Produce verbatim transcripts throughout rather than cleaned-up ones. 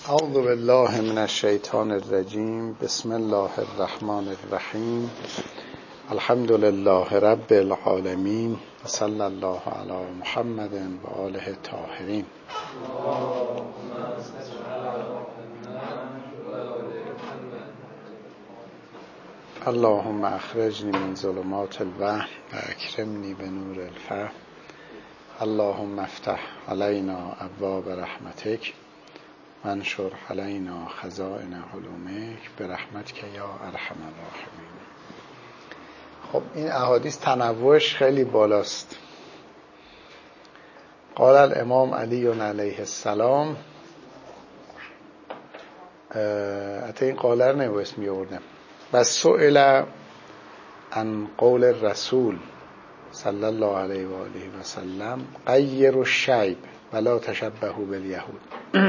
اعوذ بالله من الشیطان الرجیم. بسم الله الرحمن الرحیم. الحمد لله رب العالمین و صلی الله علی محمد و آله الطاهرین. اللهم اخرجنی من ظلمات الوهم و اکرمنی بنور الفهم. اللهم افتح علینا ابواب رحمتک وانشر علینا خزائن علومک برحمتک یا ارحم الراحمین. خب این احادیث تنوعش خیلی بالاست. قال الامام علی علیه السلام، حتی این قاله رو نباید می آوردم، و سئل عن قول الرسول صلی الله علیه و آله و سلم غیر الشیب ولا تشبهوا بالیهود.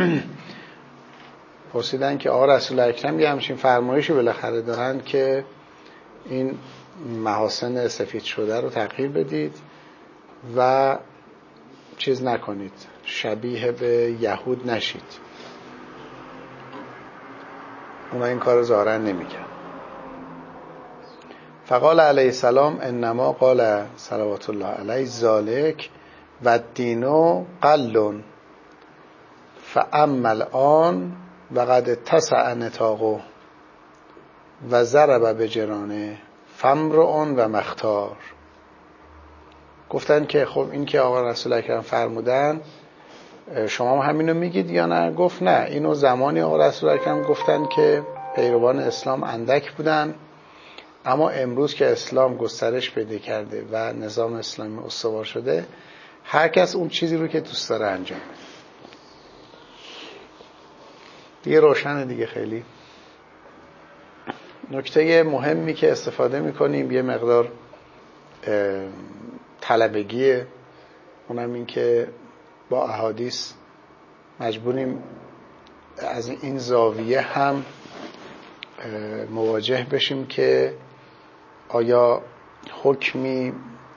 پرسیدن که آقا رسول اکرم یه همچین فرمایشی بالاخره دارن که این محاسن سفید شده رو تغییر بدید و چیز نکنید، شبیه به یهود نشید. اونا این کار ظاهرا نمی‌کردن. فقال علیه السلام انما قال صلوات الله علیه ذالک و الدین قل فاما الان و قد اتسع نطاقه و ضرب بجرانه فامرؤ و مختار. گفتن که خب این که آقا رسول اکرم فرمودن شما هم همینو میگید یا نه؟ گفت نه، اینو زمانی آقا رسول اکرم گفتن که پیروان اسلام اندک بودن، اما امروز که اسلام گسترش پیدا کرده و نظام اسلامی استوار شده، هر کس اون چیزی رو که دوست داره انجام بده. دیگه روشنه دیگه. خیلی نکته مهمی که استفاده میکنیم یه مقدار طلبگیه، اونم این که با احادیث مجبوریم از این زاویه هم مواجه بشیم که آیا حکمی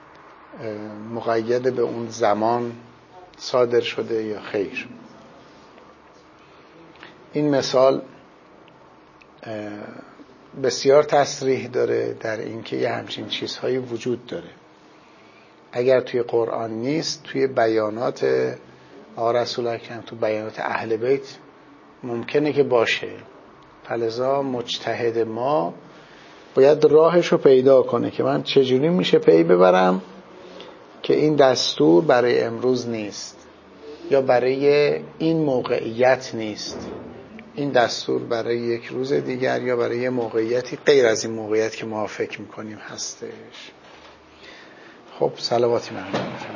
مقید به اون زمان صادر شده یا خیر. این مثال بسیار تصریح داره در اینکه یه همچین چیزهایی وجود داره. اگر توی قرآن نیست، توی بیانات آقا رسول اکرم، تو بیانات اهل بیت ممکنه که باشه. فلذا مجتهد ما باید راهش رو پیدا کنه که من چجوری میشه پی ببرم که این دستور برای امروز نیست یا برای این موقعیت نیست، این دستور برای یک روز دیگر یا برای موقعیتی غیر از این موقعیت که ما فکر میکنیم هستش. خب صلواتی من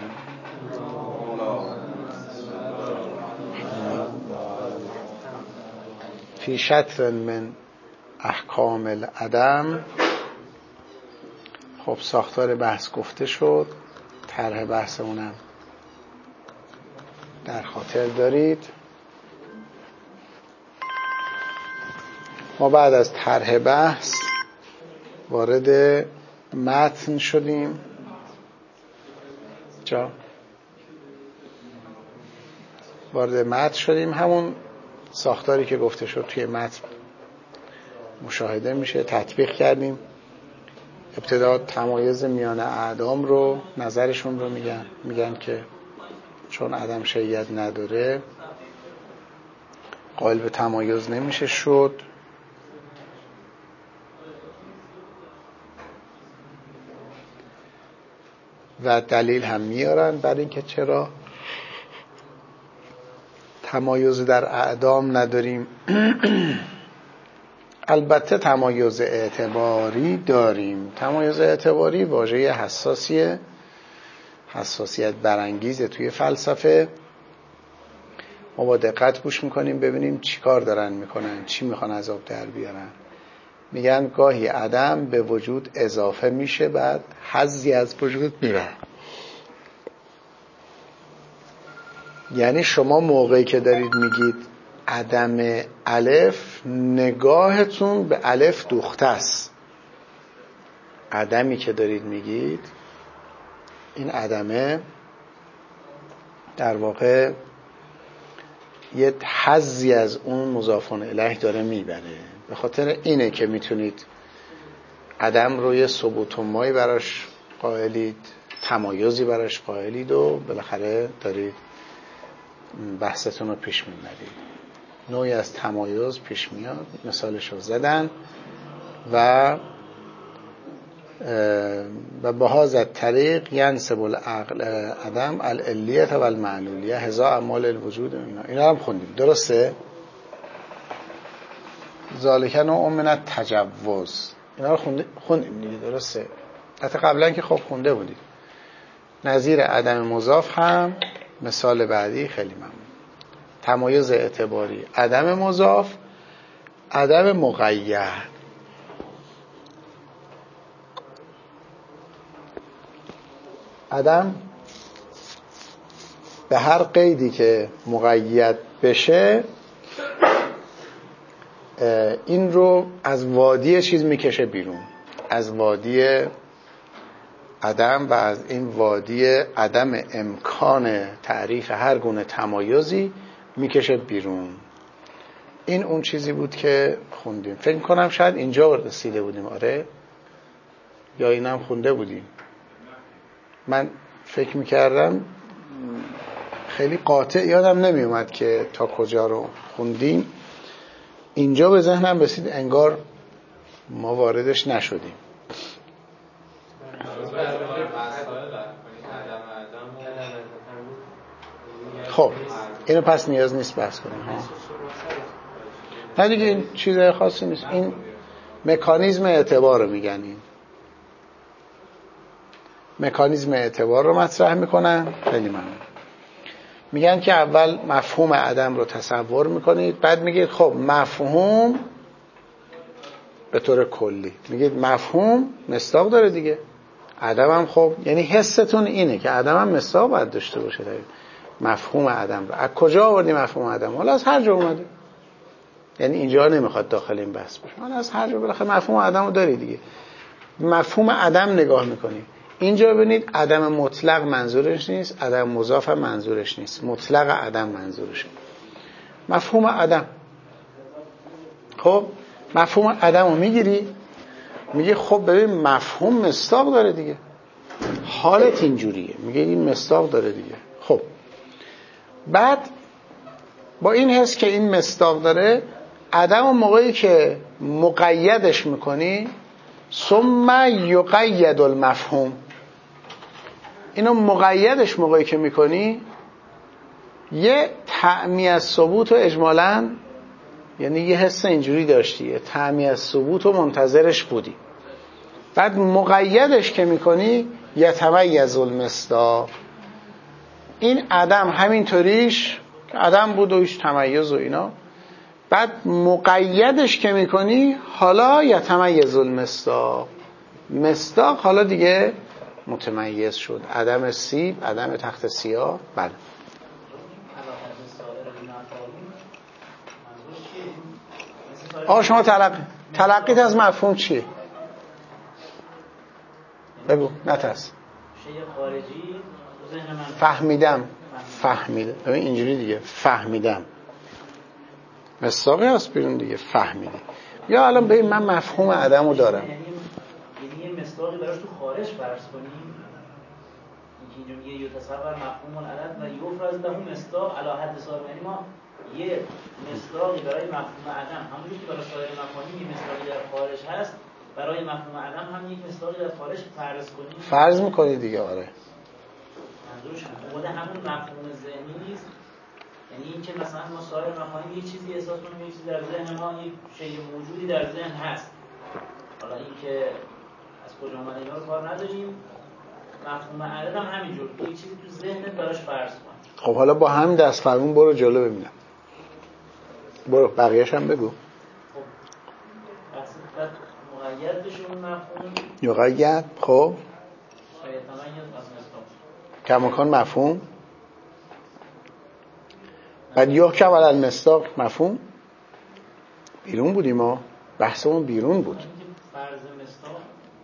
فی شطر من احکام العدم. خب ساختار بحث گفته شد، طرح بحثمونم در خاطر دارید. ما بعد از طرح بحث وارد متن شدیم. جا وارد متن شدیم، همون ساختاری که گفته شد توی متن مشاهده میشه، تطبیق کردیم. ابتدا تمایز میان اعدام رو، نظرشون رو میگن میگن که چون عدم شیعیت نداره قائل به تمایز نمیشه شد. و دلیل هم میارن برای اینکه چرا تمایز در اعدام نداریم. البته تمایز اعتباری داریم. تمایز اعتباری واژه حساسیه، حساسیت برانگیزه توی فلسفه. ما با دقت گوش میکنیم ببینیم چی کار دارن میکنن، چی میخوان از آب در بیارن. میگن گاهی عدم به وجود اضافه میشه، بعد حظی از وجود میره. یعنی شما موقعی که دارید میگید عدم الف، نگاهتون به الف دوخته است. عدمی که دارید میگید، این عدمه در واقع یه حظی از اون مضاف الیه داره میبره. به خاطر اینه که میتونید عدم رو یه ثبوت و مایی براش قائلید، تمایزی براش قائلید و بالاخره دارید بحثتون رو پیش میبرید. نوعی از تمایز پیش میاد، مثالش رو زدن و و به هذا الطریق ینسب العقل عدم العلیه و المعلولیه هزا اعمال الوجود. اینا اینا هم خوندیم درسته؟ ذالک نوع من التجوز، اینا رو خوندیم خوندیم دیگه درسته؟ حتی قبلا که خب خونده بودید. نظیر عدم مضاف هم مثال بعدی خیلی ممنون. تمایز اعتباری عدم مضاف، عدم مقید. عدم به هر قیدی که مقید بشه این رو از وادی چیز میکشه بیرون، از وادی عدم و از این وادی عدم امکان تعریف هر گونه تمایزی میکشه بیرون. این اون چیزی بود که خوندیم. فکر کنم شاید اینجا رسیده بودیم. آره یا اینم خونده بودیم؟ من فکر میکردم خیلی قاطع یادم نمیومد که تا کجا رو خوندیم. اینجا به ذهنم رسید انگار ما واردش نشدیم. خب اینو پس نیاز نیست بحث کنیم ها. نه دیگه این چیز خاصی نیست. این مکانیزم اعتبار رو میگن. این مکانیزم اعتبار رو مطرح میکنن. خیلی ممنون. میگن که اول مفهوم عدم رو تصور میکنید، بعد میگید خب مفهوم به طور کلی میگید مفهوم مصداق داره دیگه. عدم هم خب یعنی حستون اینه که عدم هم مصداق باید داشته باشه. مفهوم عدم رو از کجا آوردی؟ مفهوم عدم حالا از هر جا اومده، یعنی اینجا نمیخواد داخل این بحث باشه، حالا از هر جا بالاخره مفهوم عدم رو داری دیگه. مفهوم عدم نگاه میکنی، اینجا ببینید عدم مطلق منظورش نیست، عدم مضاف هم منظورش نیست، مطلق عدم منظورشه. مفهوم عدم، خب مفهوم عدم رو میگیری میگه خب ببین مفهوم مصداق داره دیگه، حالت اینجوریه، میگه این مصداق داره دیگه. خب بعد با این حس که این مصداق داره، عدم و موقعی که مقیدش میکنی ثم یقید المفهوم، اینو مقیدش موقعی که میکنی یه طعمی از ثبوت و اجمالاً، یعنی یه حس اینجوری داشتی، یه طعمی از ثبوت و منتظرش بودی، بعد مقیدش که میکنی یتمیز المصداق، این عدم همینطوریش عدم بود و هیچ تمیز و اینا، بعد مقیدش که میکنی حالا یتمیز المصداق، مصداق حالا دیگه متمیز شد، عدم سیب، عدم تخت سیاه. بله آقا شما تلقی تلقیت از مفهوم چیه؟ بگو نترس. شیء خارجی ذهن من فهمیدم فهمیدم ببین اینجوری دیگه فهمیدم مصداقی هست بیرون دیگه فهمیدی. یا الان ببین من مفهوم عدم رو دارم، یعنی یه مصداقی براش تو خارج فرض کنیم، اینکه اینجا میگه یتصور مفهوم العدد و یفرض له مصداق علی حد صاحب، یعنی ما یه مصداقی برای مفهوم عدم همونجوری که برای سایر مفاهیم یه مصداقی در خارج هست، برای مفهوم عدم هم یک مصداقی در خارج فرض کنیم. فرض میکنی دیگه. آره منظورش خود همون مفهوم ذهنی نیست، یعنی این که مثلا ما سایر مفاهیم یک چیزی احساس کنیم، یک چیزی در ذهن ما، یک شیء موجودی در ذهن هست، حالا این که از کجا اومده اینا رو کار نداریم. مفهوم عدد هم همینجور، یک چیزی تو ذهنت براش فرض کن. خب حالا با هم دست فرمون برو جلو ببینم، برو بقیه‌اش هم بگو. خب بعد مقید بشه اون مفهوم یقید. خب کماکان مفهوم، بعد یحکم علی المصداق مفهوم. بیرون بودیم ما، بحثمون بیرون بود. فرض مصداق،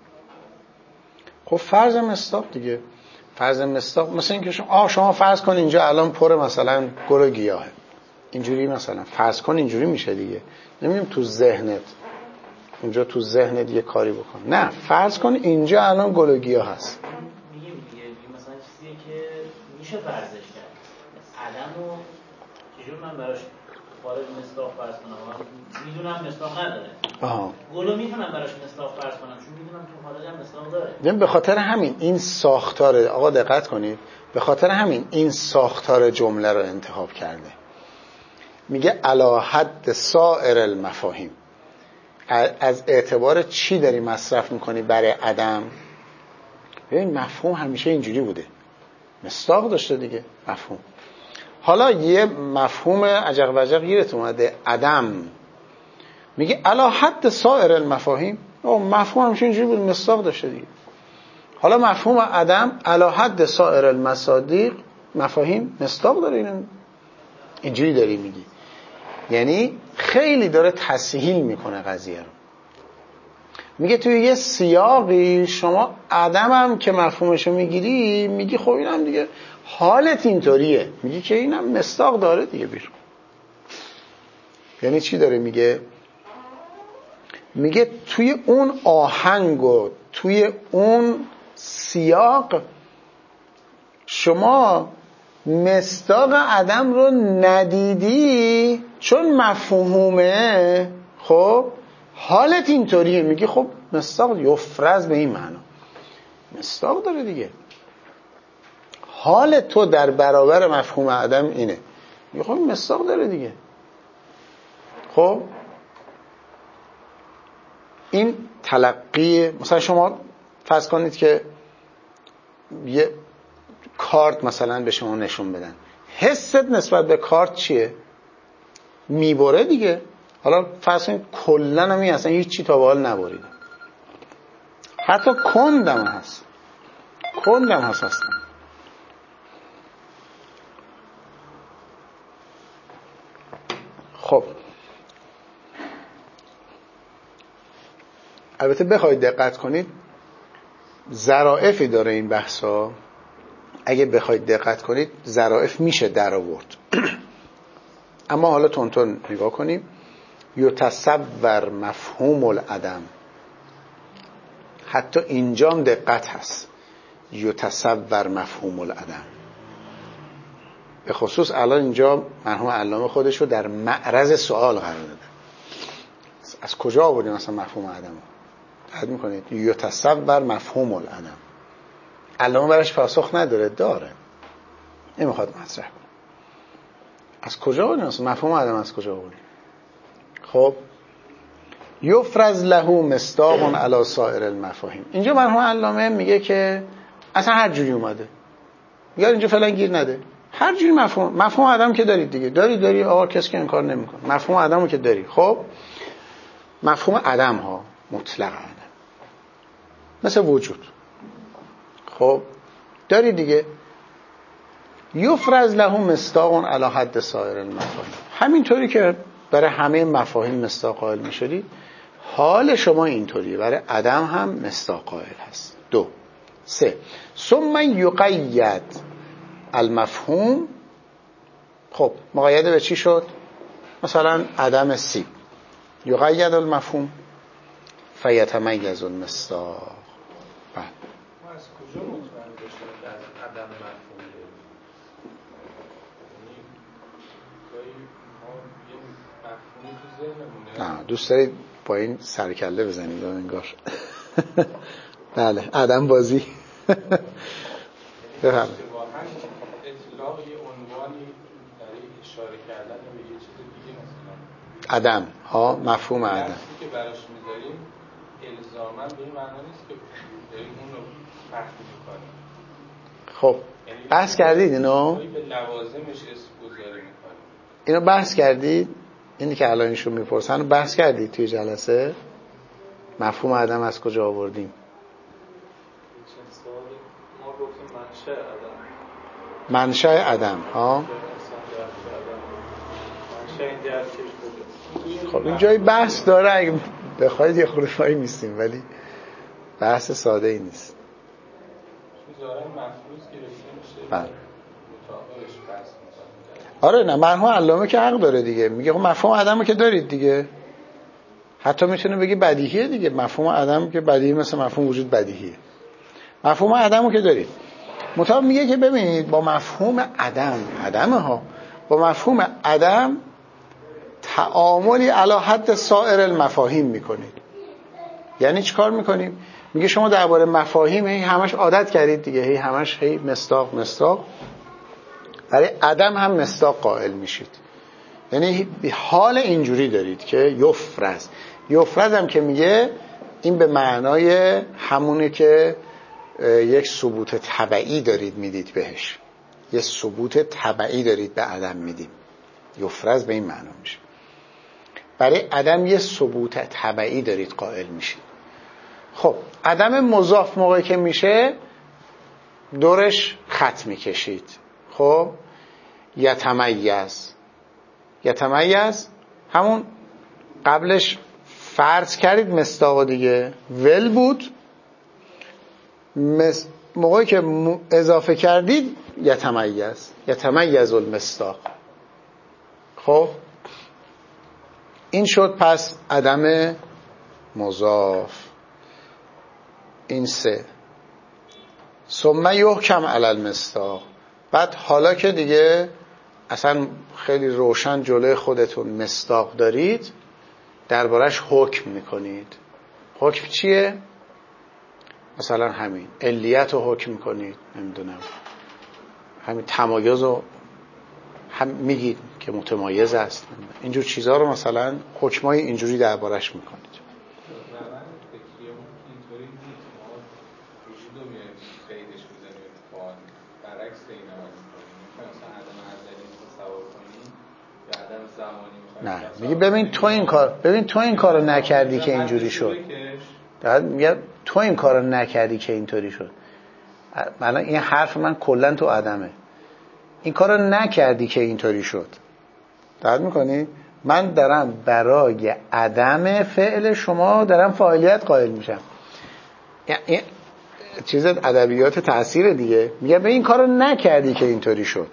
خب فرض مصداق دیگه، فرض مصداق مثلا اینکه شما آ شما فرض کن اینجا الان پر مثلا گل و گیاهه، اینجوری مثلا فرض کن اینجوری میشه دیگه، نمیدونم تو ذهنت اونجا تو ذهنت یه کاری بکن. نه فرض کن اینجا الان گل و گیاه هست، میگیم دیگه مثلا چیزیه که میشه فرضش کرد. عدمو چجور من براش خارج مصداق فرض کنم؟ میدونم مصداق نداره. آها. گلو میتونم براش مصداق فرض کنم چون میدونم تو خارجم مصداق داره. یعنی به خاطر همین این ساختار، آقا دقت کنید، به خاطر همین این ساختار جمله رو انتخاب کرده. میگه علی حد سایر المفاهیم، از اعتبار چی داری مصرف میکنی برای عدم. ببین مفهوم همیشه اینجوری بوده، مصداق داشته دیگه مفهوم. حالا یه مفهوم عجق و عجق گیرت اومده، عدم، میگه علی حد سایر المفاهیم. مفهوم همیشه اینجوری بود، مصداق داشته دیگه. حالا مفهوم عدم علی حد سایر المصادیق، مفاهیم مصداق داره. این اینجوری داری میگی، یعنی خیلی داره تسهیل میکنه قضیه رو. میگه توی یه سیاقی شما عدم هم که مفهومشو میگیری، میگی خب اینم دیگه حالت اینطوریه، میگی که اینم مصداق داره دیگه بیرون. یعنی چی داره میگه؟ میگه توی اون آهنگ و توی اون سیاق شما مصداق عدم رو ندیدی چون مفهومه. خب حالت اینطوریه، میگی خب مصداق یفرض به این معنا مصداق داره دیگه. حال تو در برابر مفهوم عدم اینه، میگی خب مصداق داره دیگه. خب این تلقی، مثلا شما فرض کنید که یه کارت مثلا به شما نشون بدن، حست نسبت به کارت چیه؟ میبره دیگه. حالا فرض کنید کلن همی اصلا هیچ چی تا به حال نبریدم، حتی کندم هست، کندم هست هستم. خب البته بخواید دقت کنید ظرافی داره این بحثا، اگه بخواید دقت کنید ظرافت میشه در آورد. اما حالا تون تون نگاه کنیم. یتصور مفهوم العدم، حتی اینجام دقت هست، یتصور مفهوم العدم. به خصوص الان اینجا مرحوم علامه خودشو در معرض سوال قرار داده. از کجا آوردیم مثلا مفهوم عدم؟ دقت میکنید یتصور مفهوم العدم، علامه براش پاسخ نداره، داره، نمیخواد مطرح کنه. از کجا آوردیم مثلا مفهوم عدم؟ از کجا آوردیم؟ خب یفرض له مصداق علی سایر المفاهیم. اینجا مرحوم علامه میگه که اصلا هر جوری اومده، میگه اینجا فعلا گیر نده، هر جوری مفهوم مفهوم عدم که دارید دیگه، دارید داری آقا کسی که انکار نمیکنه، مفهوم عدمو که داری. خب مفهوم عدم ها مطلق عدم مثل وجود، خب داری دیگه. یفرض له مصداق علی حد سایر المفاهیم، همینطوری که برای همه مفاهیم مصداق قائل میشدید، حال شما اینطوریه، برای عدم هم مصداق قائل هست. دو سه ثم یقید المفهوم. خب مقیده به چی شد؟ مثلا عدم سیب، یقید المفهوم فیتمیز المصداق. ما از کجا مطمئن باشیم که از عدم مفهوم داریم؟ یعنی گاهی ما یه مفهومی تو ذهنمونه. نه دوست دارید با این سرکله بزنید انگار. بله عدم بازی. بفهم اطلاق یه عنوانی برای اشاره کردن به یه چیز دیگه، مثلا عدم ها، مفهوم عدم درسی که براش میذاریم الزاماً به این معنی نیست که داریم اون رو فهم میکنیم. خب بحث کردید اینو؟ به لوازمش اسم گذاری میکنیم. اینو بحث کردید؟ اینی که الان ایشون میپرسن بحث کردید توی جلسه؟ مفهوم عدم از کجا آوردیم؟ ما گفتیم منشأ عدم. منشأ عدم ها؟ منشأ این درکش کجاست؟ خب این جای بحث داره، اگه بخواید یه خورده فایی میستیم، ولی بحث ساده ای نیست. ظاهرا مفروض گرفته میشه، بله مطابقش بحث میکنیم. آره نه مرحوم علامه که حق داره دیگه، میگه خب مفهوم عدمو که دارید دیگه، حتی میتونه بگی بدیهیه دیگه، مفهوم عدم که بدیهی مثل مفهوم وجود بدیهیه، مفهوم عدمو که دارید. مطابق میگه که ببینید با مفهوم عدم، عدمه ها، با مفهوم عدم تعاملی علی حد سایر المفاهیم میکنید. یعنی چی کار میکنیم؟ میگه شما درباره مفاهیم هی همش عادت کردید دیگه، هی همش هی مصداق مصداق، برای عدم هم مصداق قائل میشید. یعنی حال اینجوری دارید که یفرض، یفرض هم که میگه این به معنای همونه که یک ثبوت تبعی دارید میدید بهش، یه ثبوت تبعی دارید به عدم میدیم، یفرض به این معنا میشه. برای عدم یه ثبوت تبعی دارید قائل میشید. خب عدم مضاف موقعی که میشه دورش خط میکشید. خب یتمیز، یتمیز همون قبلش فرض کردید مصداق دیگه، ول بود، مس... موقعی که اضافه کردید یتمیز، یتمیز المصداق. خب این شد پس عدم مضاف. این سه ثم یحکم علی المصداق. بعد حالا که دیگه اصلا خیلی روشن جلوی خودتون مصداق دارید، دربارش حکم میکنید. حکم چیه؟ مثلا همین علیت رو حکم کنید، نمیدونم همین تمایز رو هم میگید که متمایز است، اینجور چیزها رو مثلا حکمای اینجوری دربارش میکنید. نه میگه ببین تو این کار ببین تو این کارو نکردی که اینجوری شد. بعد میگه تو این کارو نکردی که اینطوری شد. مثلا این حرف من کلا تو عدمه. این کارو نکردی که اینطوری شد. درک می‌کنی؟ من دارم برای عدم فعل شما دارم فاعلیت قائل میشم. این چیز ادبیات تأثیر دیگه. میگه به این کارو نکردی که اینطوری شد.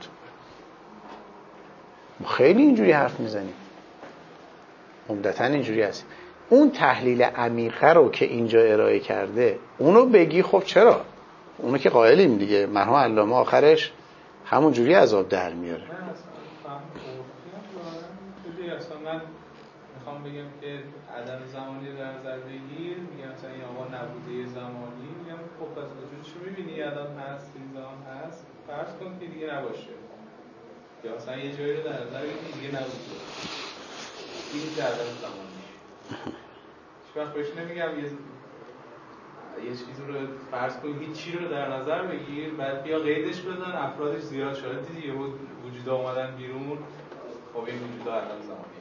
خیلی اینجوری حرف میزنیم، عمدتاً اینجوری هست. اون تحلیل عمیقه رو که اینجا ارائه کرده اونو بگی خب چرا؟ اونو که قائلیم دیگه، مرحوم علامه آخرش همون جوری عذاب در میاره. نه اصلا فهم خوردیم اصلا من میخوام بگم که عدم زمانی در نظر بگیر، میگم مثلا این آقا نبوده زمانی، میگم خب پس وجودشو میبینی الان هست، این زمان هست، فرض کن که دیگه نباشه، یا مثلا یه جایی رو در نظر بگیر دیگه نبوده، این که عدم زمانی هیچ وقت بهش نمیگم یه یه چیزی رو فرض کن، هیچ چیزی رو در نظر بگیر بعد بیا قیدش بزن افرادش زیاد شده، دیدی یه وجود آمدن بیرون، خب این وجود عدم زمانی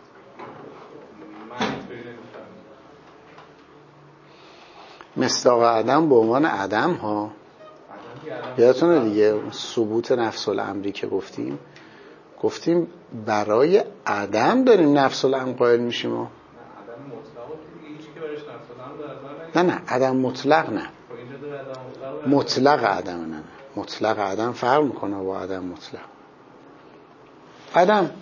من اینطوری نمی‌فهمم. مصداق عدم به عنوان عدم ها، یادتونه دیگه ثبوت نفس الامری که گفتیم گفتیم برای عدم داریم نفس الامر قائل میشیم ها. نه نه عدم مطلق نه، مطلق عدم نه نه مطلق عدم فرق میکنه با عدم مطلق. عدم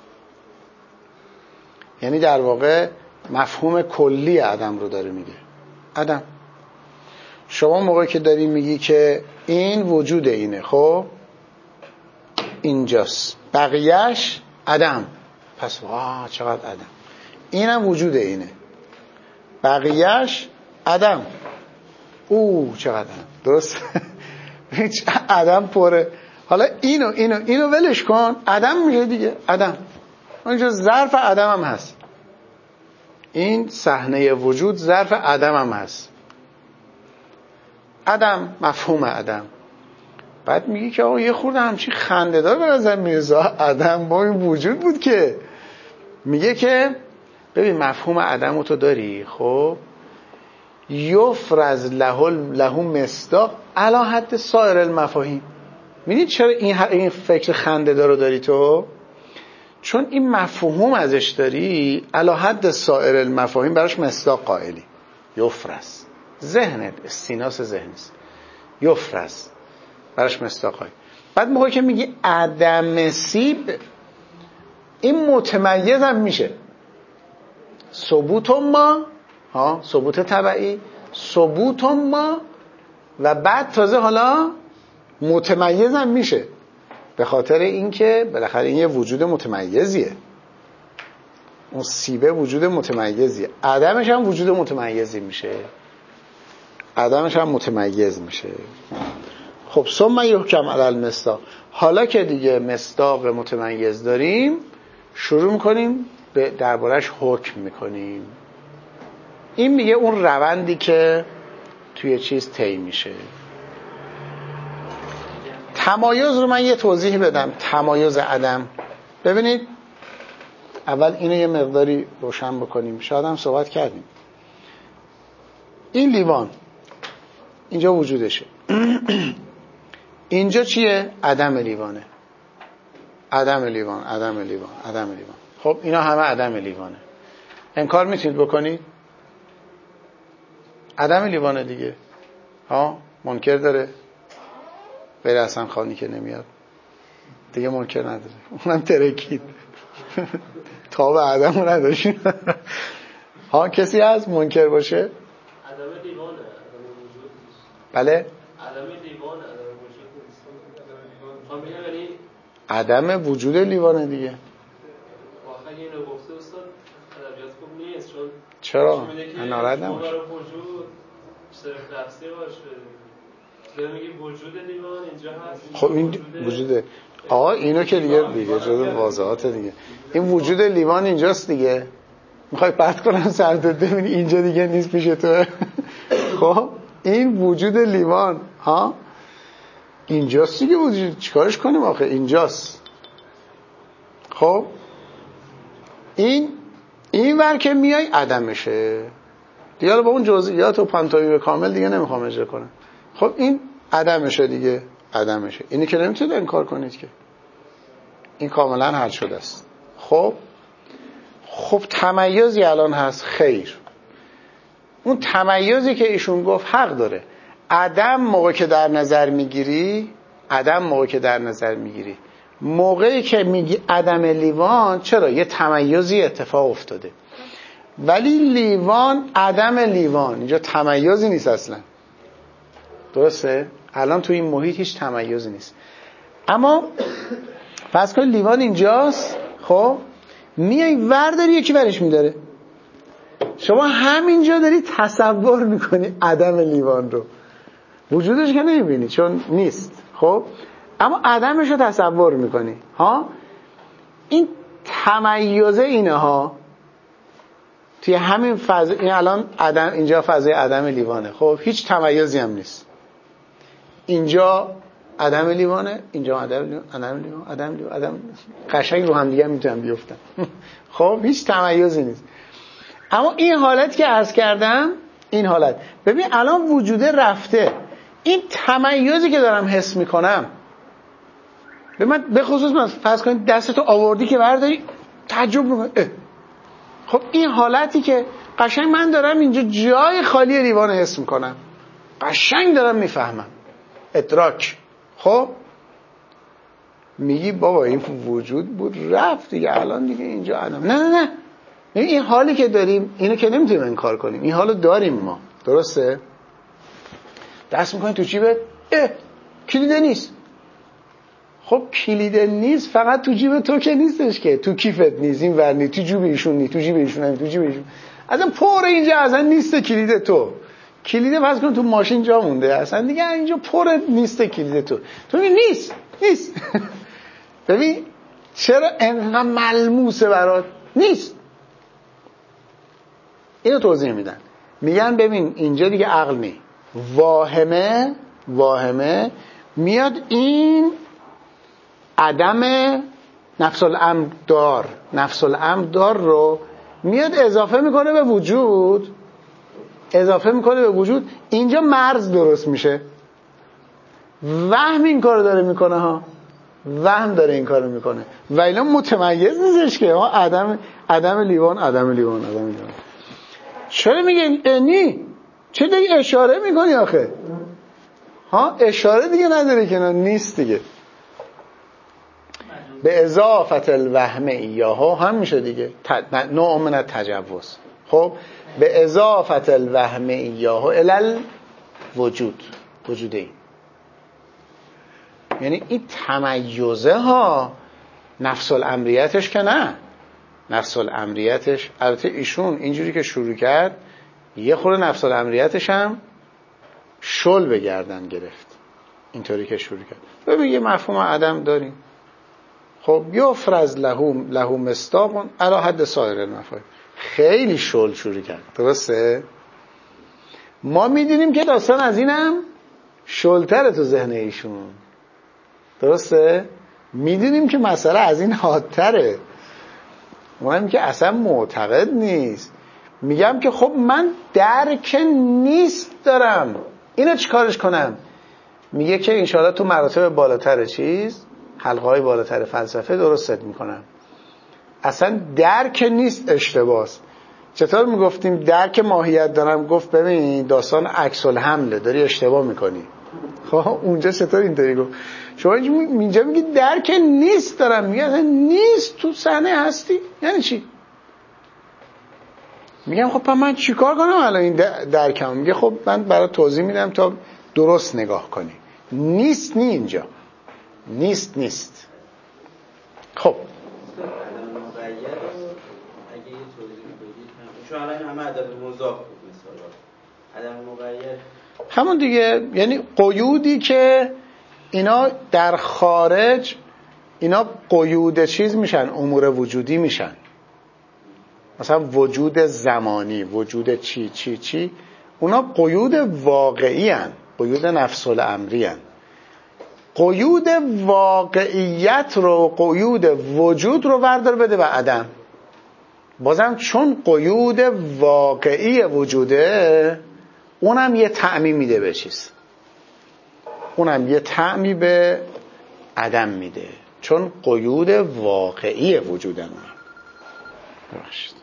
یعنی در واقع مفهوم کلی عدم رو داره میگه. عدم شما موقعی که داری میگی که این وجود اینه، خب اینجاست، بقیهش عدم، پس واه چقدر عدم، اینم وجود اینه، بقیهش عدم، او چقدر عدم، درست؟ عدم پره. حالا اینو اینو اینو ولش کن، عدم میشه دیگه، عدم اونجا ظرف عدم هم هست، این صحنه وجود ظرف عدم هم هست. عدم مفهوم عدم. بعد میگی که آقا یه خورده همچین خنده‌دار به نظر میاد، عدم با این وجود بود که میگه که ببین مفهوم عدم رو تو داری، خب یفرض له له مصداق علی حد سایر المفاهیم. میدید چرا این این فکر خنده‌دار رو داری تو؟ چون این مفهوم ازش داری علی حد سایر المفاهیم، براش مصداق قائلی. یفرض ذهنت استیناس ذهنی است، یفرض براش مصداق قائل. بعد موقعی که میگی عدم سیب، این متمیز هم میشه. ثبوت ما، ها ثبوت تبعی، ثبوت ما، و بعد تازه حالا متمیز هم میشه، به خاطر اینکه بالاخره این یه وجود متمیزیه. اون سیبه وجود متمیزیه، عدمش هم وجود متمیزی میشه، عدمش هم متمیز میشه. خب ثم یحکم علی المصداق. حالا که دیگه مصداق متمیز داریم، شروع میکنیم به دربارش حکم میکنیم. این میگه اون روندی که توی چیز طی میشه. تمایز رو من یه توضیح بدم. تمایز عدم، ببینید اول اینو یه مقداری روشن بکنیم، شاید هم صحبت کردیم. این لیوان اینجا وجودشه. اینجا چیه؟ عدم لیوانه. عدم لیوان، عدم لیوان، عدم لیوان. خب اینا همه عدم لیوانه. انکار میتونید بکنید؟ عدم لیوانه دیگه. ها منکر داره؟ غیر حسن خانی که نمیاد دیگه منکر نداره، اونم ترکید تا به عدم رو نداشتیم. ها کسی هست منکر باشه؟ عدم لیوانه، عدم وجود. بله؟ عدم لیوانه، عدم وجود نیست. عدم وجود لیوانه دیگه. واقعا اینو گفته استاد ادبیات خوب نیست، چون چرا؟ ناراحت نباش. برای وجود صرف لفظی باشه. تو میگی وجود لیوان اینجا هست. خب این وجوده. آقا اینو که دیگه دیگه جزو واضحات دیگه. این وجود لیوان اینجاست دیگه. میخوای پرت کنم سرت ببینی اینجا دیگه نیست پیش تو. خب این وجود لیوان ها اینجاست دیگه. وجود چیکارش کنیم آخه؟ اینجاست. خب این این ور که میای عدمشه دیگه. با اون جزئیات و پانتومیم کامل دیگه نمیخوام اجرا کنم. خب این عدمشه دیگه، عدمشه. اینی که نمیتونید انکار کنید که این کاملا حل شده است. خب خب تمایزی الان هست؟ خیر. اون تمایزی که ایشون گفت حق داره. عدم موقع که در نظر میگیری، عدم موقع که در نظر میگیری موقعی که میگی عدم لیوان، چرا؟ یه تمایزی اتفاق افتاده. ولی لیوان عدم لیوان اینجا تمایزی نیست اصلا. درسته؟ الان تو این محیط هیچ تمایزی نیست. اما فرض کن لیوان اینجاست، خب میای ور داری یکی ورش میداره، شما همینجا داری تصور میکنی عدم لیوان رو، وجودش که نمیبینی چون نیست. خب اما عدمش رو تصور میکنی. ها این تمایزه اینه ها توی همین فضا. این الان عدم، اینجا فضای عدم لیوانه. خب هیچ تمایزی هم نیست. اینجا عدم لیوانه، اینجا عدم لیوان، عدم لیوان، عدم لیوان، عدم قشنگ رو هم دیگه میتونن بیفتن. خب هیچ تمایزی نیست. اما این حالت که عرض کردم، این حالت ببین الان وجوده رفته. این تمایزی که دارم حس میکنم، به من به خصوص من فرض کنید دستتو آوردی که برداری تعجب میکنی. خب این حالتی که قشنگ من دارم اینجا جای خالی لیوان حس میکنم، قشنگ دارم میفهمم، ادراک. خب میگی بابا این وجود بود رفت دیگه، الان دیگه اینجا عدم. نه نه نه، این حالی که داریم اینو که نمیتونیم انکار کنیم، این حالو داریم ما. درسته؟ دست میکنی تو جیبت، اه کلیده نیست. خب کلیده نیست فقط تو جیب تو که نیستش که، تو کیفت نیست، این ور نیست، تو جیب ایشون نیست، تو جیب ایشون نیست، تو جیب ایشون اصلا پر اینجا اصلا نیست کلیده تو. کلیده پس کن تو ماشین جا مونده اصلا دیگه، اینجا پر نیست کلیده تو. تو میگی نیست نیست. ببین چرا انقدر ملموسه برات؟ نیست. اینو توضیح میدن، میگن ببین اینجا دیگه عقل نی، واهمه واهمه میاد این عدم نفس الامر دار نفس الامر دار رو میاد اضافه میکنه به وجود، اضافه میکنه به وجود. اینجا مرز درست میشه. وهم این کارو داره میکنه ها، وهم داره این کارو میکنه و اینا متمیز نیستش که ها عدم عدم لیوان عدم لیوان عدم لیوان. چرا میگه نی؟ چرا دیگه اشاره میکنی آخه؟ ها اشاره دیگه نداره که نه نیست دیگه. به اضافت الوهم ایاها هم میشه دیگه، نوع من التجوز. خب به اضافت الوهم ایاها الال وجود، وجود این، یعنی این تمیزه ها. نفس الامریتش که نه، نفس الامریتش البته ایشون اینجوری که شروع کرد یه خورده نفس الامریتش هم شل به گردن گرفت، اینطوری که شروع کرد. ببین یه مفهوم عدم داریم، خب یفرض له له مصداق علی حد سایر المفاهیم، خیلی شل شروع کرد، درسته؟ ما میدونیم که داستان از اینم شلتره تو ذهن ایشون، درسته؟ میدونیم که مسئله از این حادتره، اونم که اصلا معتقد نیست. میگم که خب من درک نیست دارم، اینو چیکارش کنم؟ میگه که انشاءالله تو مراتب بالاتر چیز، حلقه های بالاتر فلسفه درستت میکنم. اصلا درک نیست، اشتباهست. چطور میگفتیم درک ماهیت دارم؟ گفت ببین داستان عکس الحمله، داری اشتباه میکنی. خب اونجا چطور اینطوری گفت؟ شما اینجا میگی درک نیست دارم، میگه اصلا نیست، تو صحنه هستی. یعنی چی؟ میگم خب من چیکار کنم الان این درکم؟ میگه خب من برای توضیح میدم تا درست نگاه کنی. نیست نی اینجا، نیست نیست. خب چون الان همه عدم مضاف بود مثلا عدم مقید همون دیگه، یعنی قیودی که اینا در خارج، اینا قیود چیز میشن، امور وجودی میشن. مثلا وجود زمانی، وجود چی چی چی، اونا قیود واقعی هن، قیود نفس الامری هن. قیود واقعیت رو، قیود وجود رو بردار بده به عدم. بازم چون قیود واقعی وجوده، اونم یه طعمی میده به چیز، اونم یه طعمی به عدم میده، چون قیود واقعی وجودن. ببخشید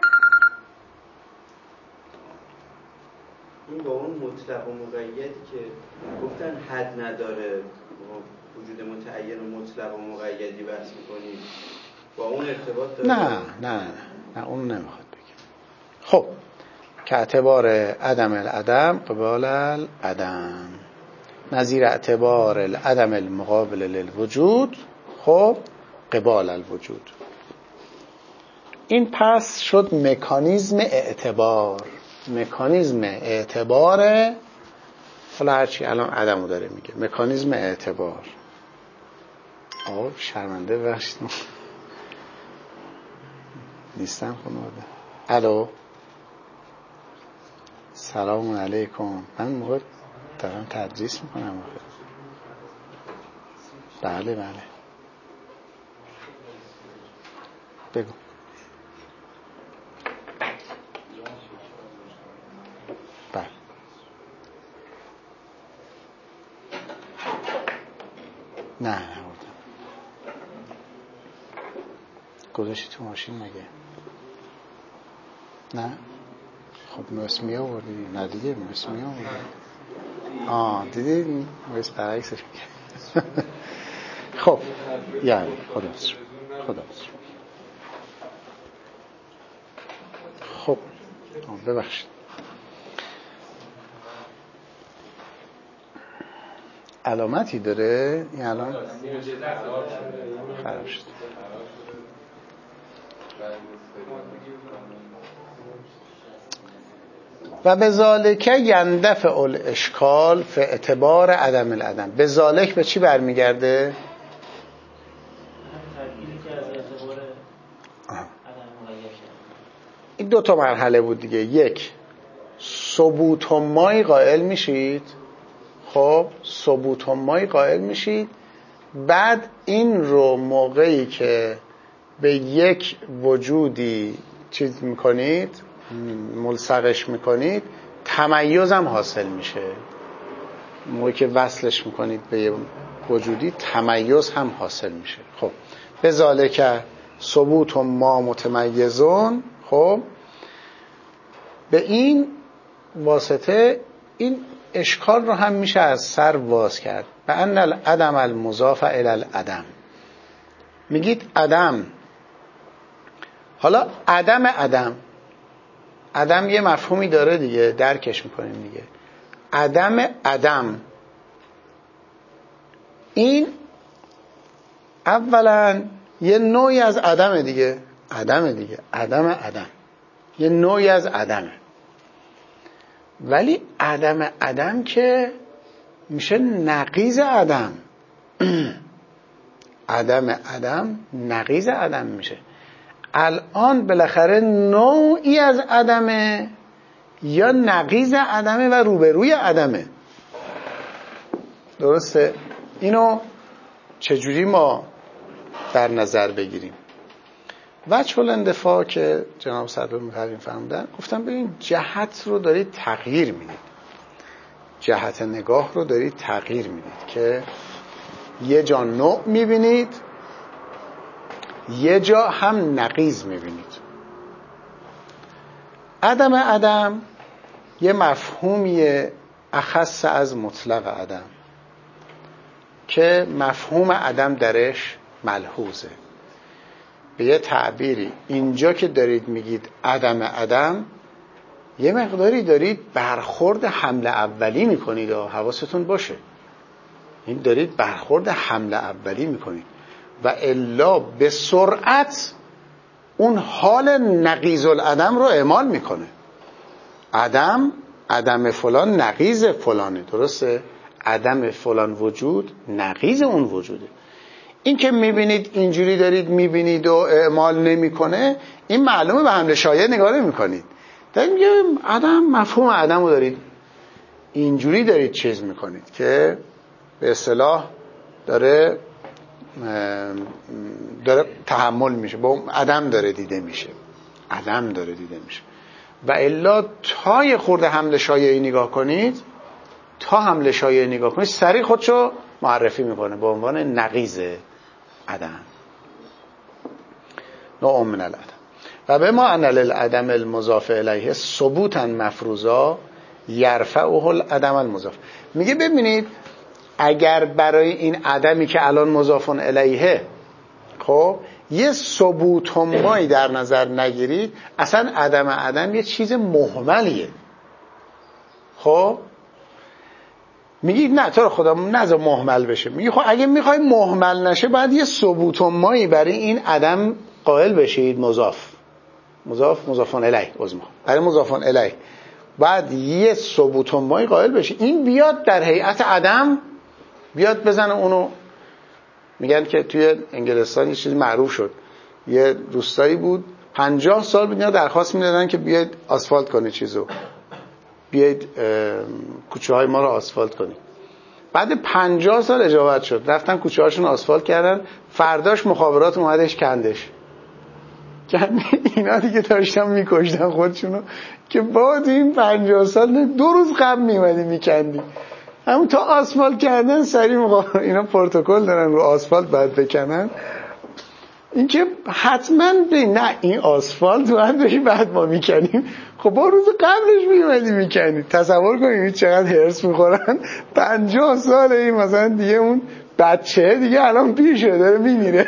این با اون مطلق و مقیدی که گفتن حد نداره، وجود متعین و مطلق و مقیدی بحث میکنید، با اون ارتباط داره؟ نه نه نه نه اون نمیخواد بگیم. خب که اعتبار عدم العدم قبال العدم، نظیر اعتبار العدم المقابل للوجود، خب قبال الوجود. این پس شد مکانیزم اعتبار. مکانیزم اعتبار، حالا هرچی الان عدمو داره میگه، مکانیزم اعتبار. آه شرمنده بخشید نیستم خانواده. الو سلام علیکم، من موقع دارم تدریس میکنم. بله بله بگو. بله نه نه بردم. گذاشتی تو ماشین مگه؟ نه خب مسمی آوردی؟ نه دیگه مسمی آوردی. آه دیدی مسمی برعکسش میگه. خب یعنی خدا بسر خدا بسر. خب ببخشید علامتی داره این الان خراب شد. و بذالک یندفع الاشکال فی اعتبار عدم العدم. بذالک به چی برمیگرده؟ این دو تا مرحله بود دیگه. یک، ثبوت مای قائل میشید، خب ثبوت مای قائل میشید، بعد این رو موقعی که به یک وجودی چیز میکنید، ملصقش میکنید، تمیز هم حاصل میشه. موقعی که وصلش میکنید به یک وجودی، تمیز هم حاصل میشه. خب بذالک ثبوت ما متمیزون. خب به این واسطه این اشکال رو هم میشه از سر واز کرد. به ان العدم المضاف الی العدم، میگید عدم. حالا عدم عدم عدم یه مفهومی داره دیگه، درکش میکنیم دیگه. عدم عدم این اولا یه نوعی از عدم دیگه، عدم دیگه، عدم عدم یه نوعی از عدمه. ولی عدم عدم که میشه نقیض عدم. عدم عدم نقیض عدم میشه. الان بالاخره نوعی از عدمه یا نقیض عدمه و روبروی عدمه. درسته؟ اینو چجوری ما در نظر بگیریم؟ وجه الاندفاع که جناب صدر مکرم فرمودن، گفتم ببین جهت رو دارید تغییر میدید، جهت نگاه رو دارید تغییر میدید که یه جا نوع میبینید، یه جا هم نقیض میبینید. عدم عدم یه مفهومیه اخص از مطلق عدم که مفهوم عدم درش ملحوظه. به یه تعبیری اینجا که دارید میگید عدم عدم، یه مقداری دارید برخورد حمله اولی میکنید و حواستون باشه، این دارید برخورد حمله اولی میکنید و الا به سرعت اون حال نقیض العدم رو اعمال میکنه. عدم عدم فلان نقیض فلانه، درسته؟ عدم فلان وجود نقیض اون وجوده. این که میبینید اینجوری دارید میبینید و اعمال نمیکنه، این معلومه به حمله شایع نگاه نمیکنید. دارید میگه عدم، مفهوم عدم رو دارید اینجوری دارید چیز میکنید که به اصطلاح داره داره تحمل میشه، با عدم داره دیده میشه، عدم داره دیده میشه. و الا تا یه خورده حمله شایعی نگاه کنید، تا حمله شایعی نگاه کنید سریع خودشو معرفی میکنه به عنوان نقیض عدم، نوع من العدم. و به ما ان للعدم المضاف الیه ثبوتا مفروضا یرفعه العدم المضاف. میگه ببینید اگر برای این عدمی که الان مضاف الیه خب یه ثبوت مایی در نظر نگیرید، اصلا عدم عدم یه چیز مهملیه. خب میگید نه تو رو خدا نذار مهمل بشه. میگه خب اگه میخوای مهمل نشه باید یه ثبوت مایی برای این عدم قائل بشید. مضاف مضاف مضاف الیه عذر برای مضاف الیه بعد یه ثبوت مایی قائل بشید. این بیاد در هیئت عدم، بیاد بزنه اونو. میگن که توی انگلستان یه چیزی معروف شد، یه روستایی بود پنجاه سال بود اینا درخواست میدادن که بیاید آسفالت کنه چیزو، بیاید کوچه های ما رو آسفالت کنید. بعد پنجاه سال اجابت شد، رفتن کوچه هاشون آسفالت کردن. فرداش مخابرات اومدش کندش. کند اینا دیگه داشتن میکشتن خودشونو که بعد این پنجاه سال دو روز قبل میومدی میکندی. همون تا آسفالت کردن سریع مخابرات اینا پروتکل دارن رو آسفالت بعد بکنن. این که حتما نه این آسفالت باید بشی بعد ما میکنیم. خب با روز قبلش میومدی میکنی. تصور کنید چقدر هرس میخورن. پنجاه سال این مثلا دیگه اون بچه دیگه الان پیر شده داره میمیره.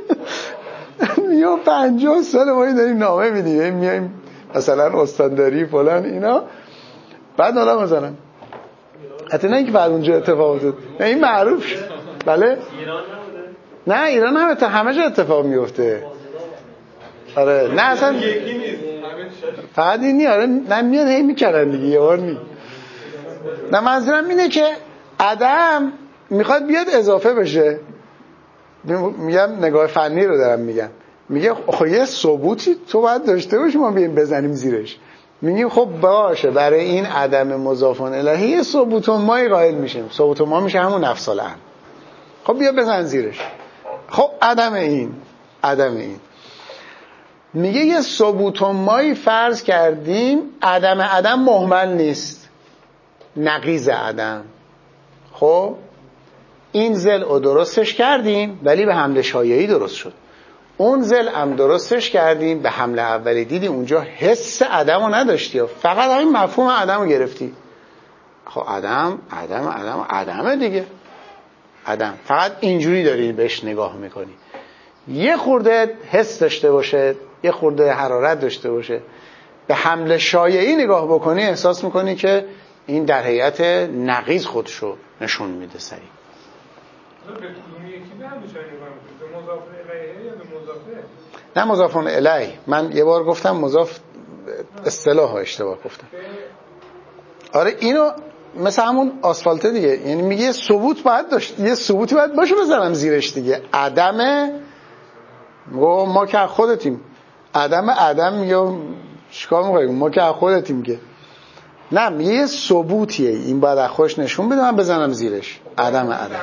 میام پنجاه سال ما داریم نامه میدیم، میایم مثلا استانداری فلان اینا، بعد حالا مثلا حتی نه اینکه بعد اونجا اتفاق افتاد، نه این معروف شد. بله ایران نبوده؟ نه ایران هم تا همه جا اتفاق میفته. آره نه اصلا یکی نیست فقط این آره نه میاد هی میکردن دیگه یه بار نی. نه منظورم اینه که عدم میخواد بیاد اضافه بشه. میگم نگاه فنی رو دارم میگم. میگه خب یه ثبوتی تو باید داشته باشی ما بیایم بزنیم زیرش. میگیم خب باشه برای این عدم مضاف الیه یه ثبوت مایی قائل میشیم. ثبوت ما میشه همون نفس الامر. خب بیا بزن زیرش. خب عدم این عدم این میگه یه ثبوت مایی فرض کردیم، عدم عدم مهمل نیست، نقیض عدم. خب این ضلع رو درستش کردیم ولی به حمله شایعی درست شد. اون ضلع هم درستش کردیم به حمله اولی دیدیم اونجا حس عدم رو نداشتی، فقط همین مفهوم عدم رو گرفتی. خب عدم عدم عدم عدمه دیگه. عدم فقط اینجوری داری بهش نگاه میکنی. یه خورده حس داشته باشه، یه خورده حرارت داشته باشه، به حمل شایعی نگاه بکنی احساس میکنی که این در هیئت نقیض خودشو نشون میده سریع. به کدوم یکی به همه چای نگاه میکنی؟ به مضاف الیه یا به مضافه؟ نه مضاف الیه. من یه بار گفتم مضاف اصطلاح ها اشتباه گفتم. آره اینو مثل همون آسفالته دیگه، یعنی میگه یه ثبوت باید داشت، یه ثبوتی باید باشه بزنم زیرش دیگه. عدم ما که خودتیم، عدم عدم یا چیکار می‌کنیم؟ ما که خودتیم که نه، میگه یه ثبوتیه، این باید از خودش نشون بده من بزنم زیرش. عدم عدم.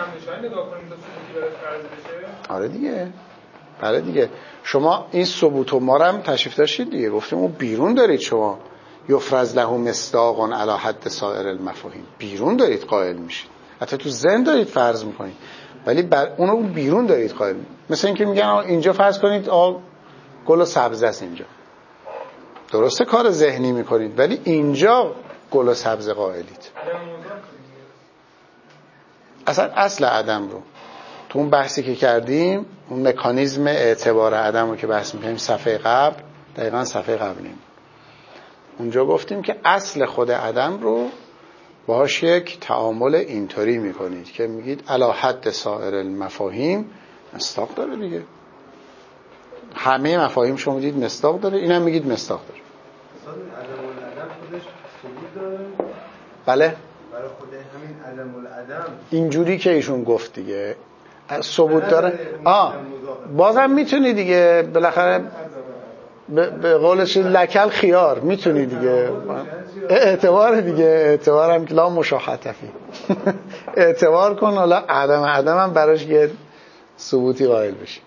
آره دیگه، آره دیگه. شما این ثبوت و ما رو هم تشریف داشتید دیگه، گفتیم اون بیرون دارید شما، یفرض له مصداق علی حد سایر المفاهیم، بیرون دارید قائل میشید، حتی تو ذهن دارید فرض میکنید، ولی بر اونو بیرون دارید قائل. مثلا اینکه میگن اینجا فرض کنید آ گل و سبزه است، اینجا درسته کار ذهنی میکنید، ولی اینجا گل و سبزه قائلید. اصلا اصل عدم رو تو اون بحثی که کردیم، اون مکانیزم اعتبار عدم رو که بحث میکنیم صفحه قبل، دقیقا صفحه قبلیم، اونجا گفتیم که اصل خود عدم رو باهاش یک تعامل اینطوری میکنید که میگید علی حد سایر المفاهیم مصداق داره دیگه. همه مفاهیم شما میگید مصداق داره، اینم میگید مصداق داره. عدم العدم خودش ثبوت داره؟ بله برای خود همین عدم العدم اینجوری که ایشون گفت دیگه ثبوت داره. آه بازم میتونی دیگه بالاخره به قولش لکل خیار میتونی دیگه، اعتبار دیگه، اعتبارم که لا مشاحتفی اعتبار کن، حالا عدم عدم هم براش یه ثبوتی قائل بشی.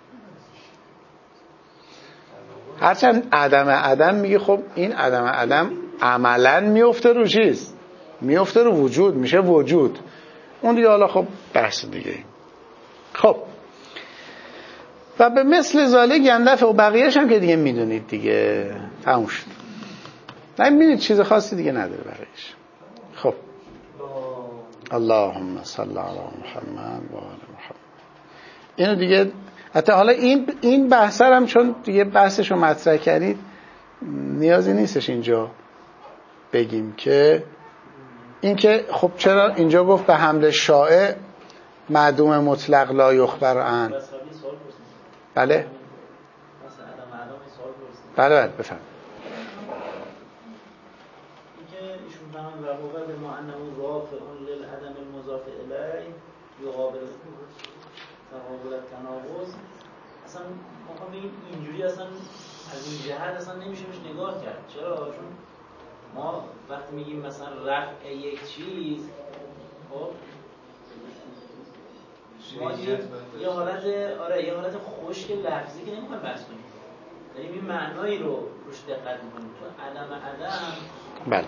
هرچند عدم عدم میگه خب این عدم عدم عملا میفته رو چیز، میفته رو وجود، میشه وجود، اون دیگه حالا خب بحث دیگه. خب و به مثل ذالک گندفه و بقیهش هم که دیگه میدونید دیگه، تموم شد. نه میدونید چیز خاصی دیگه نداره بقیهش. خب اللهم صل علی محمد و آل محمد. اینو دیگه حتی حالا این این بحث هم چون دیگه بحثشو مطرح کردید نیازی نیستش اینجا بگیم که این که خب چرا اینجا گفت به حمل شائع معدوم مطلق لا یخبر عن. بله بله بله بفهم. اینکه ایشون فهمن و هو به ما انه رافع للعدم المضاف الیه یقابل تقابل التناقض، اصلا ما ببین اینجوری اصلا از این جهت اصلا نمیشه بهش نگاه کرد. چرا؟ چون ما وقتی میگیم مثلا رفع یک چیز، خب ما یه, یه حالت آره یه حالت خشک لفظی که نمیخوایم بحث کنیم، داریم این معنایی رو روش دقت میکنیم. تو عدم عدم بله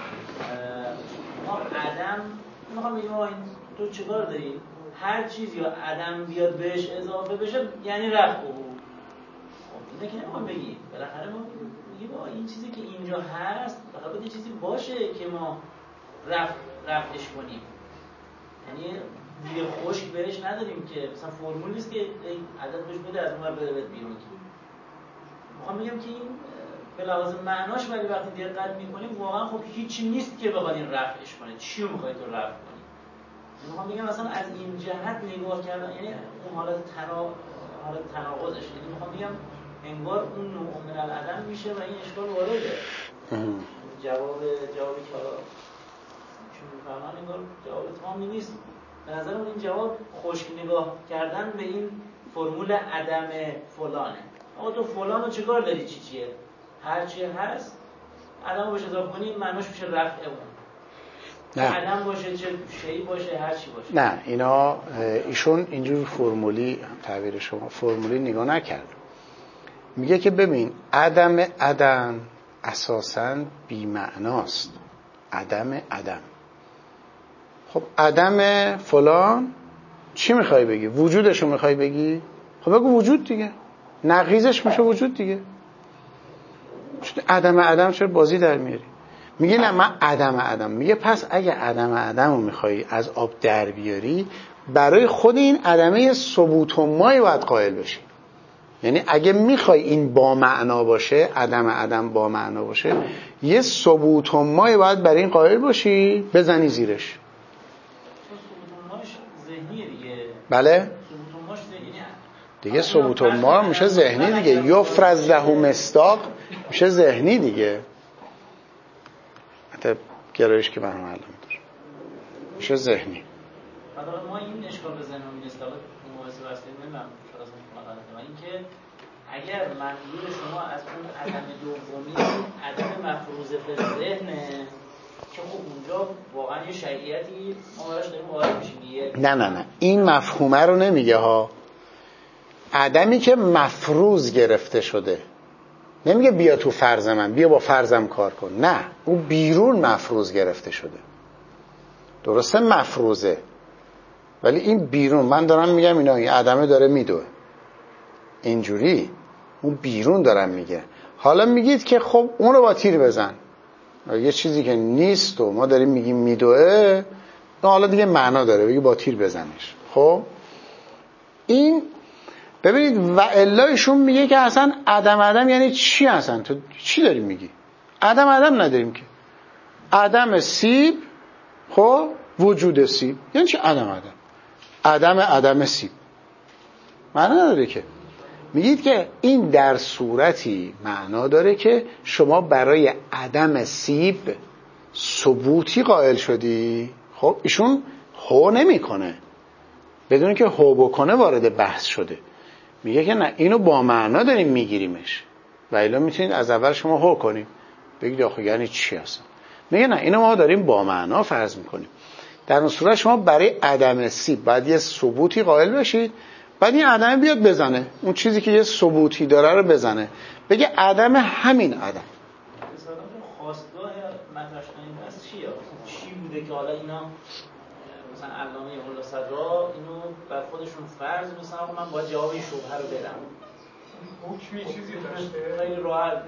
ما عدم میخوام بگیم این تو چیکار داری؟ هر چیز یا عدم بیاد بهش اضافه بشه یعنی رفع او. خب اینه که نمیخوام بگیم، بالاخره ما میگیم با این چیزی که اینجا هست فقط باید چیزی باشه که ما رفع رفعش کنیم، یعنی دیگه خشک بهش نداریم که مثلا فرمول نیست که عدد بهش بده از اون ور بده بیرون. میخوام بگم که این به لحاظ معناش ولی وقتی دقت میکنیم واقعا خب هیچی نیست که بخواد این رفعش کنه. چی رو میخواید تو رفع کنی؟ میخوام بگم مثلا از این جهت نگاه کردن، یعنی اون حالت تنا حالت تناقضش، یعنی میخوام بگم انگار اون نوع من العدم میشه و این اشکال وارده. جواب جوابی که حالا چون میفهمن انگار جواب تمامی نیست. به نظرم این جواب خشک نگاه کردن به این فرمول عدم فلانه. آقا تو فلان رو چیکار داری؟ چی چیه؟ هر چی هست عدم رو بهش اضافه کنی معناش میشه رفع اون. نه عدم باشه چه شیء باشه هر چی باشه. نه اینا ایشون اینجور فرمولی تعبیر شما فرمولی نگاه نکرد. میگه که ببین عدم عدم اساساً بی معناست. عدم عدم خب عدم فلان چی میخوای بگی؟ وجودشو میخوای بگی؟ خب بگو وجود دیگه، نقیضش میشه وجود دیگه. عدم عدم چرا بازی در میاری؟ میگه نه من عدم عدم. میگه پس اگه عدم عدم رو میخوای از آب در بیاری برای خود این عدمه ثبوت و مایی باید قائل بشی. یعنی اگه میخوای این با معنا باشه، عدم عدم با معنا باشه، یه ثبوت و مایی باید برای این قائل باشی بزنی زیرش. ثبوت و ماش ذهنیه دیگه. بله؟ ثبوت و ماش ذهنیه. دیگه ثبوت و ما میشه ذهنی دیگه. یفرض له مصداق میشه ذهنی دیگه. حتی گرایش که برام علم داره میشه ذهنی. حالا ما این اشکال به ذهن رو می‌رسید، حالا مباحثه بستیم نمیدونم شاید از مطالعه این که اگر منظور شما از اون عدم دومی عدم مفروض به ذهنه که خب اونجا واقعا یه شیعیتی ما براش داریم وارد میشیم. نه نه نه این مفهومه رو نمیگه ها. عدمی که مفروض گرفته شده، نمیگه بیا تو فرض من، بیا با فرضم کار کن، نه، او بیرون مفروض گرفته شده. درسته مفروضه، ولی این بیرون، من دارم میگم اینا این عدمه داره میدوه اینجوری، اون بیرون دارم میگه. حالا میگید که خب اون رو با تیر بزن، یه چیزی که نیست و ما داریم میگیم میدوه، حالا دیگه معنا داره، بگی با تیر بزنش. خب این ببینید و الایشون میگه که اصلا عدم عدم یعنی چی؟ اصلا تو چی داری میگی؟ عدم عدم نداریم که. عدم سیب، خب وجود سیب یعنی چی؟ عدم عدم عدم عدم سیب معنا نداره که. میگید که این در صورتی معنا داره که شما برای عدم سیب ثبوتی قائل شدی. خب ایشون هو نمی کنه، بدون که هو بکنه وارد بحث شده. میگه که نه، اینو با معنا داریم میگیریمش و الا میتونید از اول شما هو کنیم بگید آخه یعنی چی اصلا. میگه نه، اینو ما داریم با معنا فرض میکنیم. در اون صورت شما برای عدم سیب باید یه ثبوتی قائل بشید، بعد این عدم بیاد بزنه اون چیزی که یه ثبوتی داره رو بزنه، بگه عدم همین عدم. مثلا خواستگاه مطرح شدن از چیه؟ چی بوده که حالا اینا مثلا علامه مولا صدرا اینو بر خودشون فرض مثلا من باید جواب این شبهه رو بدم. حکمی چیزی داشته؟ خیلی راحت.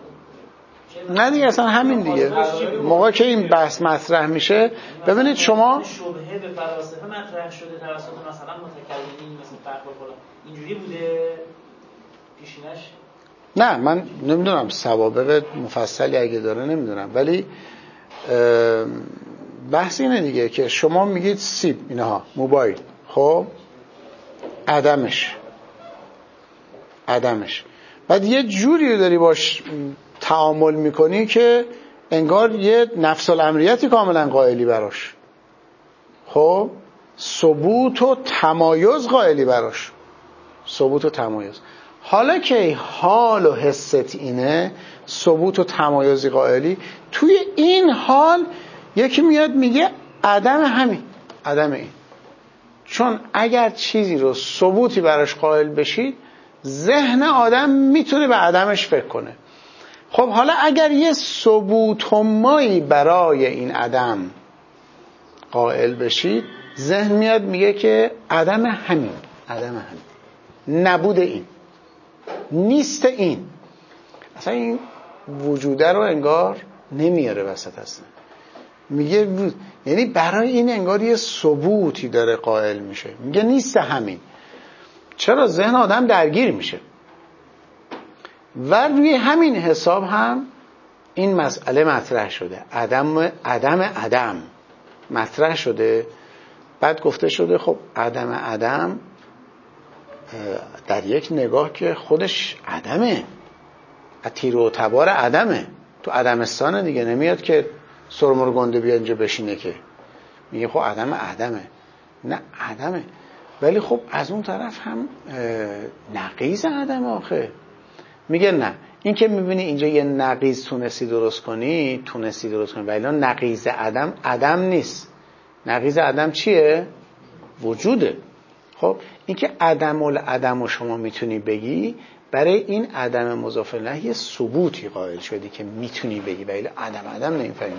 نه دیگه اصلا همین دیگه. موقع که این بحث مطرح میشه ببینید شما شبهه به فلاسفه مطرح شده توسط مثلا متکلمین مثل فقر و فلان اینجوری بوده پیشینش. نه من نمیدونم سوابق مفصلی اگه داره نمیدونم، ولی بحث اینه دیگه که شما میگید سیب اینها موبایل، خب عدمش عدمش بعد یه جوری رو داری باش تعامل میکنی که انگار یه نفس الامریتی کاملا قائلی براش، خب ثبوت و تمایز قائلی براش، ثبوت و تمایز. حالا که حال و حست اینه ثبوت و تمایزی قائلی، توی این حال یکی میاد میگه عدم همین عدم این. چون اگر چیزی رو ثبوتی براش قائل بشید ذهن آدم میتونه به عدمش فکر کنه. خب حالا اگر یه ثبوت و مایی برای این عدم قائل بشید، ذهن میاد میگه که عدم همین عدم همین نبود این نیست این، اصلا این وجوده رو انگار نمیاره وسط اصلا. میگه یعنی برای این انگار یه ثبوتی داره قائل میشه، میگه نیست همین. چرا؟ ذهن آدم درگیر میشه و روی همین حساب هم این مسئله مطرح شده، عدم عدم عدم مطرح شده. بعد گفته شده خب عدم عدم در یک نگاه که خودش عدمه، تیر و تبار عدمه، تو عدمستانه دیگه، نمیاد که سرمرگنده بیا اینجا بشینه که میگه خب عدم عدمه، نه عدمه. ولی خب از اون طرف هم نقیض عدم آخه. میگه نه، این که میبینی اینجا یه نقیض تونستی درست کنی تونستی درست کنی ولی نقیض عدم عدم نیست. نقیض عدم چیه؟ وجوده. خب این که عدم العدم رو شما میتونی بگی، برای این عدم مضاف الیه یه ثبوتی قائل شدی که میتونی بگی، ولی عدم عدم نمیفهمی.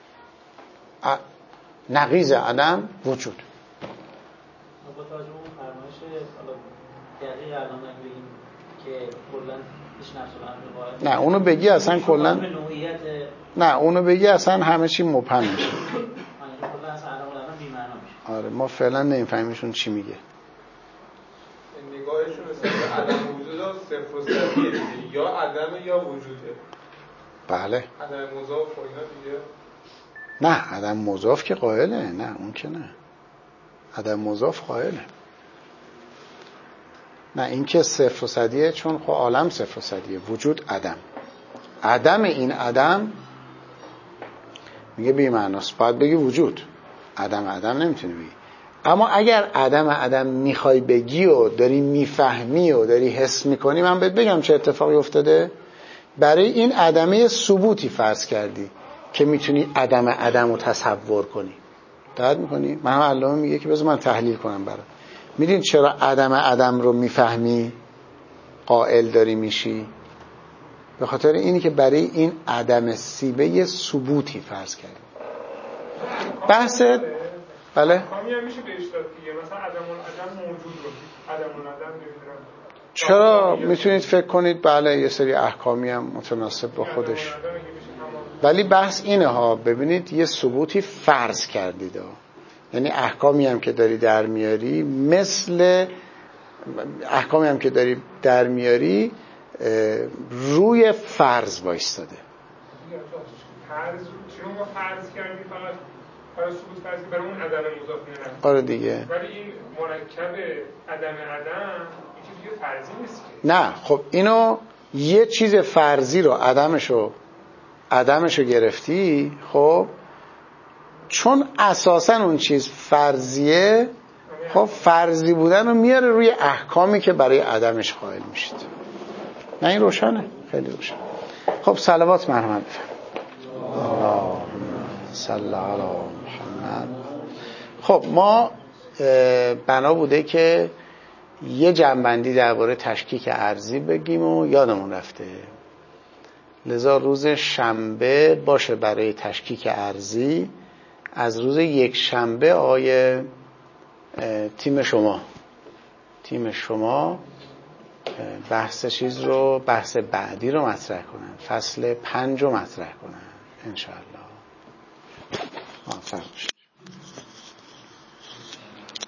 نقیض عدم وجود. با توجه به اون فرمایش حالا دقیق علامه بگیم که کلا هیچ نفس الامر قائل نه اونو بگی اصلا کلا نوعیت، نه اونو بگی اصلا همه چی مبهم میشه. کلا اصلا علامه العلم بی معنا میشه. آره ما فعلا نمیفهمیمشون چی میگه. نگاهشون مثلا عدم وجود صفر و صدیه دیگه، یا عدم یا وجوده. بله. عدم مضاف و اینا دیگه نه، عدم مضاف که قائله، نه اون که نه، عدم مضاف قائله. نه این که صفر و صدیه، چون خب عالم صفر و صدیه، وجود عدم. عدم این عدم میگه بی معناست، باید بگی وجود. عدم عدم نمیتونی بگی. اما اگر عدم عدم میخوای بگی و داری میفهمی و داری حس میکنی، من بهت بگم چه اتفاقی افتاده. برای این عدمه ثبوتی فرض کردی که میتونی عدم عدم رو تصور کنی. دقت میکنی؟ من هم علامه میگه که بذار من تحلیل کنم برات. میدین چرا عدم عدم رو میفهمی قائل داری میشی؟ به خاطر اینی که برای این عدم سیبه ثبوتی فرض کردی. بحث بله کامی هم میشه بهش داد دیگه، مثلا عدم العدم موجود رو عدم العدم نمیدونم چرا میتونید فکر کنید بله یه سری احکامی هم متناسب با خودش، ولی بحث اینه ها. ببینید یه ثبوتی فرض کردید ها. یعنی احکامی هم که داری در میاری، مثل احکامی هم که داری در میاری روی فرض وایستاده. فرض چون ما فرض کردیم فقط برای ثبوت فرض برای اون عدم مضاف نه. آره دیگه. ولی این مرکب عدم عدم این چیز دیگه فرضی نیست که. نه خب اینو یه چیز فرضی رو عدمشو عدمشو گرفتی، خب چون اساسا اون چیز فرضیه، خب فرضی بودن رو میاره روی احکامی که برای عدمش قائل میشید. نه این روشنه، خیلی روشن. خب صلوات مرحمت بفرمایید. اللهم صل علی محمد. خب ما بنا بوده که یه جنبندی درباره تشکیک ارضی بگیم و یادمون رفته، لذا روز شنبه باشه برای تشکیک ارضی. از روز یک شنبه آقای تیم شما تیم شما بحث چیز رو بحث بعدی رو مطرح کنن، فصل پنج رو مطرح کنن انشاءالله. موفق باشید.